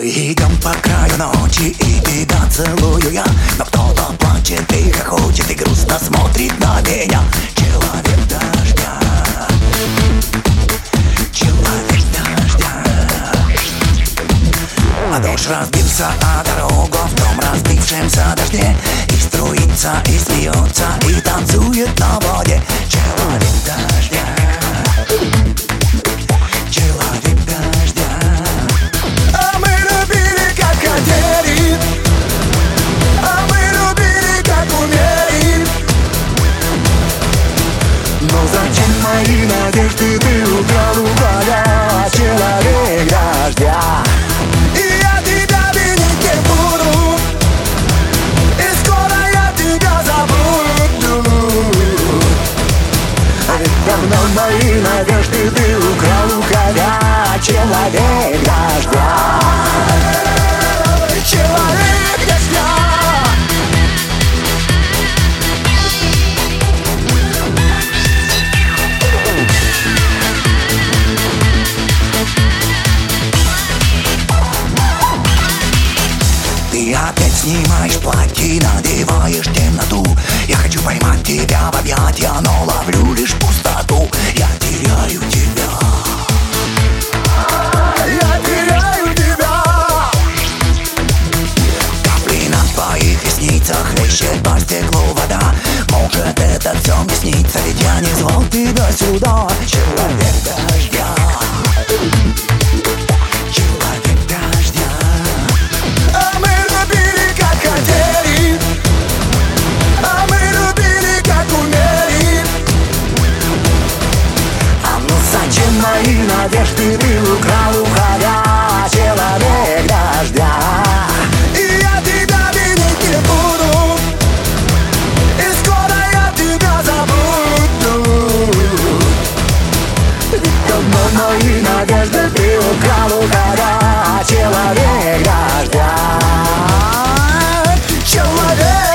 Мы идем по краю ночи, и тебя целую я. Но кто-то плачет и хохочет, и грустно смотрит на меня. Человек дождя, человек дождя. А дождь разбился о дорогу в том разбившемся дожде. И струится, и смеется, и танцует на воде. Человек дождя, человек дождя. А мы любили, как хотели, а мы любили, как умели. Но зачем мои надежды ты украл у Бога, человек дождя? Давно мои надежды ты украл, уходя, человек дождя. Человек дождя. Ты опять снимаешь платье, надеваешь темноту. Я хочу поймать тебя в объятия, но ловлю лишь пустоту. Я теряю тебя, я теряю тебя. Капли на твоих ресницах хлещет по стеклу вода. Может, это все мне снится, ведь я не звал тебя сюда. Человек дождя, человек дождя. А мы любили, как хотели, а мы любили, как умели. А ну зачем мои надежды ты украл, уходя, человек дождя? И я тебя винить не буду, и скоро я тебя забуду. Ведь давно мои надежды ты украл, уходя, человек дождя. Человек